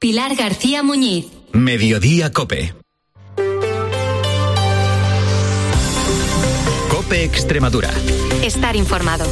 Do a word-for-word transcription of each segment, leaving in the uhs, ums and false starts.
Pilar García Muñiz. Mediodía COPE. COPE Extremadura. Estar informado.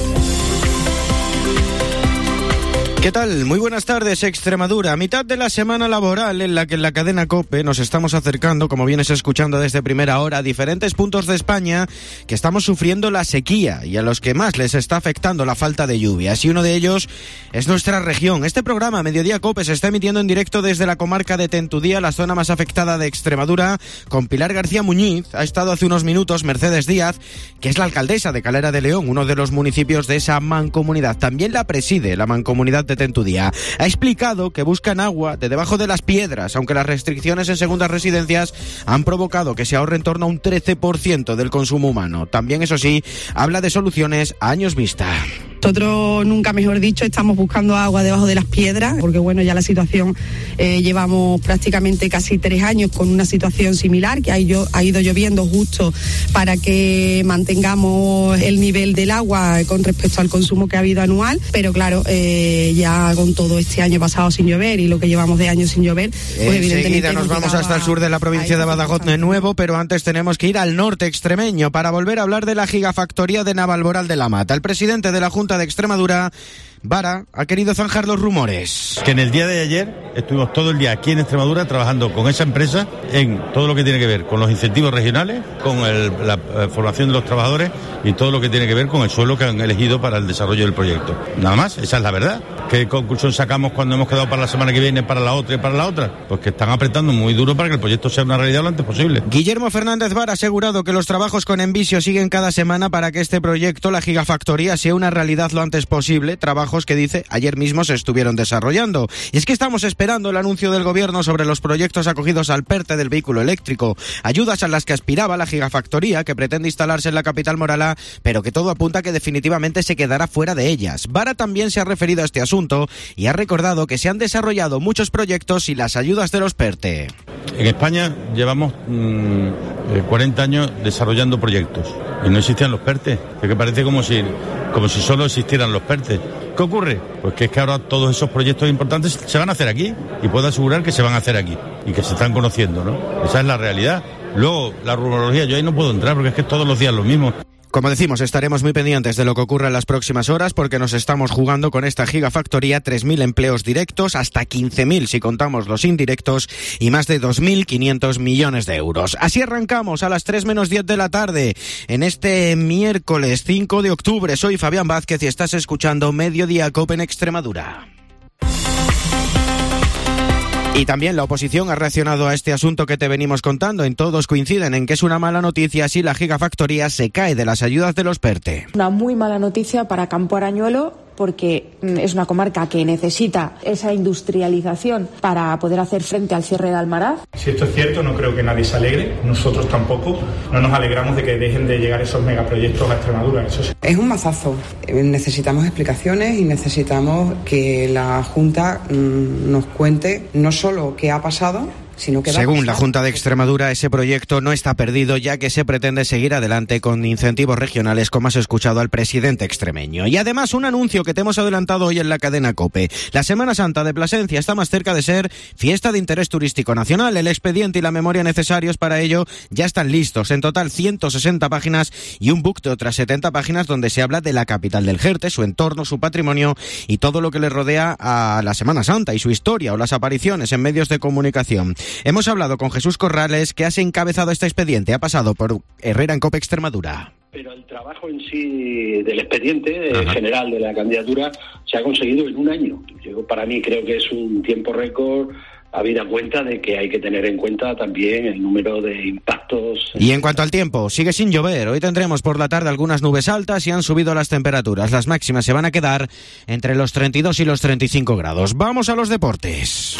¿Qué tal? Muy buenas tardes, Extremadura. A mitad de la semana laboral en la que en la cadena COPE nos estamos acercando, como vienes escuchando desde primera hora, a diferentes puntos de España que estamos sufriendo la sequía y a los que más les está afectando la falta de lluvias. Y uno de ellos es nuestra región. Este programa, Mediodía COPE, se está emitiendo en directo desde la comarca de Tentudía, la zona más afectada de Extremadura, con Pilar García Muñiz. Ha estado hace unos minutos Mercedes Díaz, que es la alcaldesa de Calera de León, uno de los municipios de esa mancomunidad. También la preside la mancomunidad de Tentudía. Ha explicado que buscan agua de debajo de las piedras, aunque las restricciones en segundas residencias han provocado que se ahorre en torno a un trece por ciento del consumo humano. También, eso sí, habla de soluciones a años vista. Nosotros, nunca mejor dicho, estamos buscando agua debajo de las piedras, porque bueno, ya la situación, eh, llevamos prácticamente casi tres años con una situación similar, que ha ido, ha ido lloviendo justo para que mantengamos el nivel del agua con respecto al consumo que ha habido anual, pero claro, eh, ya con todo este año pasado sin llover y lo que llevamos de años sin llover, pues evidentemente... Enseguida nos vamos hasta el sur de la provincia de Badajoz de nuevo, pero antes tenemos que ir al norte extremeño para volver a hablar de la gigafactoría de Navalmoral de la Mata. El presidente de la Junta de Extremadura, Vara, ha querido zanjar los rumores. Que en el día de ayer estuvimos todo el día aquí en Extremadura trabajando con esa empresa en todo lo que tiene que ver con los incentivos regionales, con el, la eh, formación de los trabajadores y todo lo que tiene que ver con el suelo que han elegido para el desarrollo del proyecto. Nada más, esa es la verdad. ¿Qué conclusión sacamos cuando hemos quedado para la semana que viene, para la otra y para la otra? Pues que están apretando muy duro para que el proyecto sea una realidad lo antes posible. Guillermo Fernández Vara ha asegurado que los trabajos con Envisio siguen cada semana para que este proyecto, la gigafactoría, sea una realidad lo antes posible. Trabajos que, dice, ayer mismo se estuvieron desarrollando. Y es que estamos esperando el anuncio del gobierno sobre los proyectos acogidos al PERTE del vehículo eléctrico, ayudas a las que aspiraba la gigafactoría que pretende instalarse en la capital morala, pero que todo apunta a que definitivamente se quedará fuera de ellas. Vara también se ha referido a este asunto y ha recordado que se han desarrollado muchos proyectos y las ayudas de los PERTE. En España llevamos mmm, cuarenta años desarrollando proyectos y no existían los PERTE. Es que parece como si, como si solo existieran los PERTE. ¿Qué ocurre? Pues que es que ahora todos esos proyectos importantes se van a hacer aquí y puedo asegurar que se van a hacer aquí y que se están conociendo, ¿no? Esa es la realidad. Luego, la rumorología, yo ahí no puedo entrar porque es que todos los días lo mismo. Como decimos, estaremos muy pendientes de lo que ocurra en las próximas horas porque nos estamos jugando con esta gigafactoría tres mil empleos directos, hasta quince mil si contamos los indirectos y más de dos mil quinientos millones de euros. Así arrancamos a las tres menos diez de la tarde en este miércoles cinco de octubre. Soy Fabián Vázquez y estás escuchando Mediodía COPE en Extremadura. Y también la oposición ha reaccionado a este asunto que te venimos contando. En todos coinciden en que es una mala noticia si la gigafactoría se cae de las ayudas de los PERTE. Una muy mala noticia para Campo Arañuelo, porque es una comarca que necesita esa industrialización para poder hacer frente al cierre de Almaraz. Si esto es cierto, no creo que nadie se alegre, nosotros tampoco. No nos alegramos de que dejen de llegar esos megaproyectos a Extremadura. Eso sí. Es un mazazo. Necesitamos explicaciones y necesitamos que la Junta mmm, nos cuente no solo qué ha pasado, sino que según la Junta de Extremadura, ese proyecto no está perdido, ya que se pretende seguir adelante con incentivos regionales, como has escuchado al presidente extremeño. Y además, un anuncio que te hemos adelantado hoy en la cadena COPE. La Semana Santa de Plasencia está más cerca de ser fiesta de interés turístico nacional. El expediente y la memoria necesarios para ello ya están listos. En total, ciento sesenta páginas y un book de otras setenta páginas donde se habla de la capital del Jerte, su entorno, su patrimonio y todo lo que le rodea a la Semana Santa y su historia o las apariciones en medios de comunicación. Hemos hablado con Jesús Corrales, que has encabezado este expediente. Ha pasado por Herrera en COPE Extremadura. Pero el trabajo en sí del expediente eh, general de la candidatura se ha conseguido en un año. Yo para mí creo que es un tiempo récord, habida cuenta de que hay que tener en cuenta también el número de impactos. Y en cuanto al tiempo, sigue sin llover. Hoy tendremos por la tarde algunas nubes altas y han subido las temperaturas. Las máximas se van a quedar entre los treinta y dos y los treinta y cinco grados. Vamos a los deportes.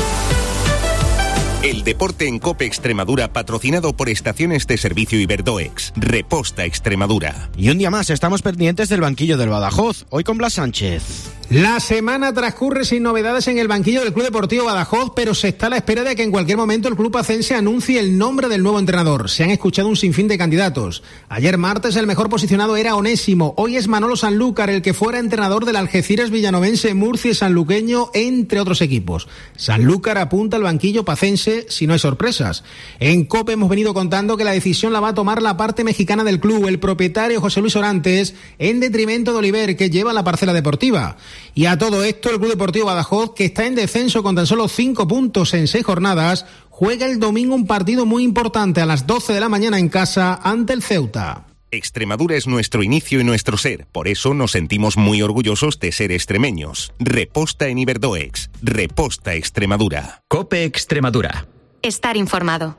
El deporte en COPE Extremadura, patrocinado por Estaciones de Servicio Iberdoex. Reposta Extremadura. Y un día más estamos pendientes del banquillo del Badajoz, hoy con Blas Sánchez. La semana transcurre sin novedades en el banquillo del Club Deportivo Badajoz, pero se está a la espera de que en cualquier momento el club pacense anuncie el nombre del nuevo entrenador. Se han escuchado un sinfín de candidatos. Ayer martes el mejor posicionado era Onésimo, hoy es Manolo Sanlúcar, el que fuera entrenador del Algeciras Villanovense, Murcia y Sanluqueño, entre otros equipos. Sanlúcar apunta al banquillo pacense si no hay sorpresas. En COPE hemos venido contando que la decisión la va a tomar la parte mexicana del club, el propietario José Luis Orantes, en detrimento de Oliver, que lleva la parcela deportiva. Y a todo esto, el Club Deportivo Badajoz, que está en descenso con tan solo cinco puntos en seis jornadas, juega el domingo un partido muy importante a las doce de la mañana en casa ante el Ceuta. Extremadura es nuestro inicio y nuestro ser, por eso nos sentimos muy orgullosos de ser extremeños. Reposta en Iberdoex. Reposta Extremadura. COPE Extremadura. Estar informado.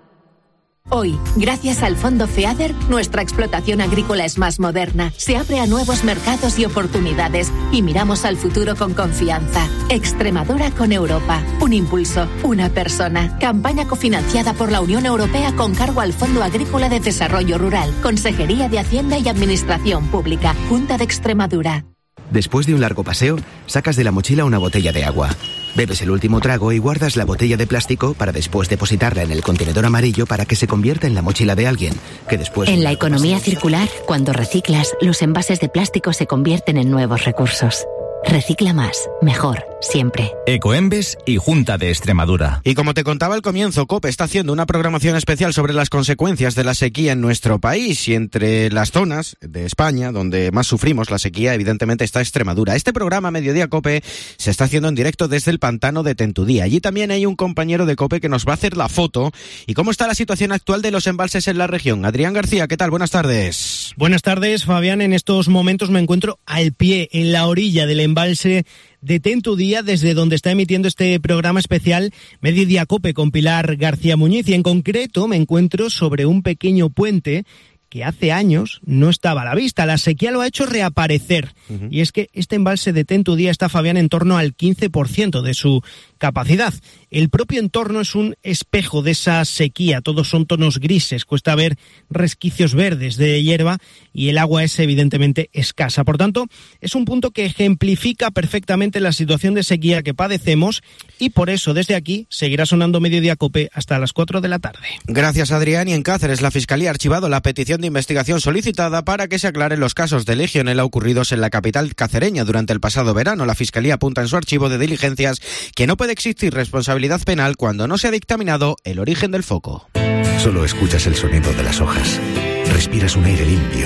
Hoy, gracias al Fondo FEADER, nuestra explotación agrícola es más moderna, se abre a nuevos mercados y oportunidades y miramos al futuro con confianza. Extremadura con Europa. Un impulso, una persona. Campaña cofinanciada por la Unión Europea con cargo al Fondo Agrícola de Desarrollo Rural, Consejería de Hacienda y Administración Pública, Junta de Extremadura. Después de un largo paseo, sacas de la mochila una botella de agua. Bebes el último trago y guardas la botella de plástico para después depositarla en el contenedor amarillo para que se convierta en la mochila de alguien, que después... En la economía circular, cuando reciclas, los envases de plástico se convierten en nuevos recursos. Recicla más, mejor, siempre. Ecoembes y Junta de Extremadura. Y como te contaba al comienzo, COPE está haciendo una programación especial sobre las consecuencias de la sequía en nuestro país, y entre las zonas de España donde más sufrimos la sequía, evidentemente está Extremadura. Este programa Mediodía COPE se está haciendo en directo desde el pantano de Tentudí. Allí también hay un compañero de COPE que nos va a hacer la foto. ¿Y cómo está la situación actual de los embalses en la región? Adrián García, ¿qué tal? Buenas tardes. Buenas tardes, Fabián. En estos momentos me encuentro al pie, en la orilla del embalse de Tentudía, desde donde está emitiendo este programa especial Mediodía COPE con Pilar García Muñiz, y en concreto me encuentro sobre un pequeño puente que hace años no estaba a la vista. La sequía lo ha hecho reaparecer. Uh-huh. Y es que este embalse de Tentudía está, Fabián, en torno al quince por ciento de su capacidad. El propio entorno es un espejo de esa sequía. Todos son tonos grises, cuesta ver resquicios verdes de hierba y el agua es evidentemente escasa. Por tanto, es un punto que ejemplifica perfectamente la situación de sequía que padecemos, y por eso desde aquí seguirá sonando Mediodía COPE hasta las cuatro de la tarde. Gracias, Adrián. Y en Cáceres, la Fiscalía ha archivado la petición de investigación solicitada para que se aclaren los casos de Legionela ocurridos en la capital cacereña durante el pasado verano. La Fiscalía apunta en su archivo de diligencias que no puede existir responsabilidad penal cuando no se ha dictaminado el origen del foco. Solo escuchas el sonido de las hojas, respiras un aire limpio,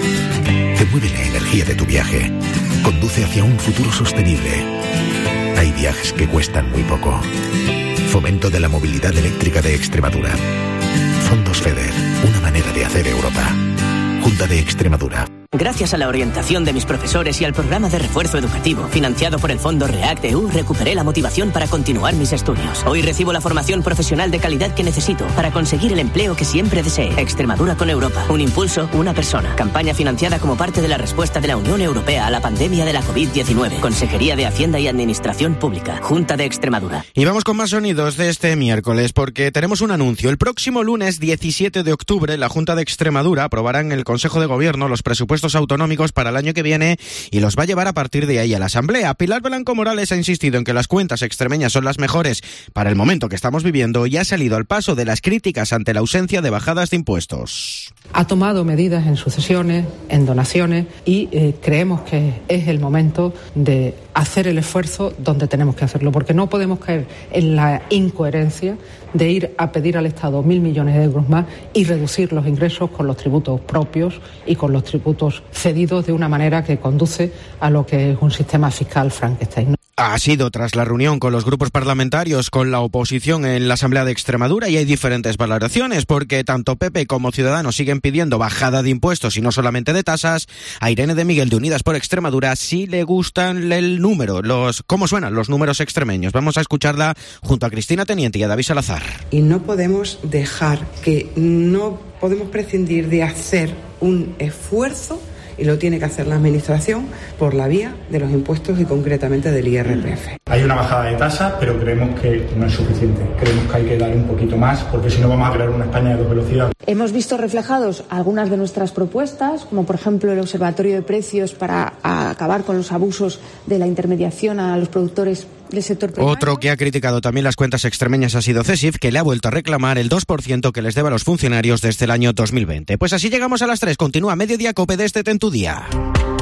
te mueve la energía de tu viaje, conduce hacia un futuro sostenible. Hay viajes que cuestan muy poco. Fomento de la movilidad eléctrica de Extremadura. Fondos FEDER, una manera de hacer Europa. Junta de Extremadura. Gracias a la orientación de mis profesores y al programa de refuerzo educativo financiado por el Fondo REACT E U, recuperé la motivación para continuar mis estudios. Hoy recibo la formación profesional de calidad que necesito para conseguir el empleo que siempre deseé. Extremadura con Europa. Un impulso, una persona. Campaña financiada como parte de la respuesta de la Unión Europea a la pandemia de la covid diecinueve. Consejería de Hacienda y Administración Pública. Junta de Extremadura. Y vamos con más sonidos de este miércoles, porque tenemos un anuncio. El próximo lunes diecisiete de octubre, la Junta de Extremadura aprobará en el Consejo de Gobierno los presupuestos autonómicos para el año que viene y los va a llevar a partir de ahí a la Asamblea. Pilar Blanco Morales ha insistido en que las cuentas extremeñas son las mejores para el momento que estamos viviendo y ha salido al paso de las críticas ante la ausencia de bajadas de impuestos. Ha tomado medidas en sucesiones, en donaciones, y eh, creemos que es el momento de hacer el esfuerzo donde tenemos que hacerlo, porque no podemos caer en la incoherencia de ir a pedir al Estado mil millones de euros más y reducir los ingresos con los tributos propios y con los tributos cedidos de una manera que conduce a lo que es un sistema fiscal Frankenstein. Ha sido tras la reunión con los grupos parlamentarios con la oposición en la Asamblea de Extremadura, y hay diferentes valoraciones, porque tanto P P como Ciudadanos siguen pidiendo bajada de impuestos y no solamente de tasas. A Irene de Miguel de Unidas por Extremadura sí le gustan el número, los cómo suenan los números extremeños. Vamos a escucharla junto a Cristina Teniente y a David Salazar. Y no podemos dejar que no podemos prescindir de hacer un esfuerzo y lo tiene que hacer la Administración por la vía de los impuestos y concretamente del I R P F. Hay una bajada de tasas, pero creemos que no es suficiente. Creemos que hay que dar un poquito más, porque si no vamos a crear una España de dos velocidades. Hemos visto reflejados algunas de nuestras propuestas, como por ejemplo el Observatorio de Precios para acabar con los abusos de la intermediación a los productores del sector primario. Otro que ha criticado también las cuentas extremeñas ha sido CESIF, que le ha vuelto a reclamar el dos por ciento que les debe a los funcionarios desde el año dos mil veinte. Pues así llegamos a las tres. Continúa Mediodía Cope de este Ten Tu Día.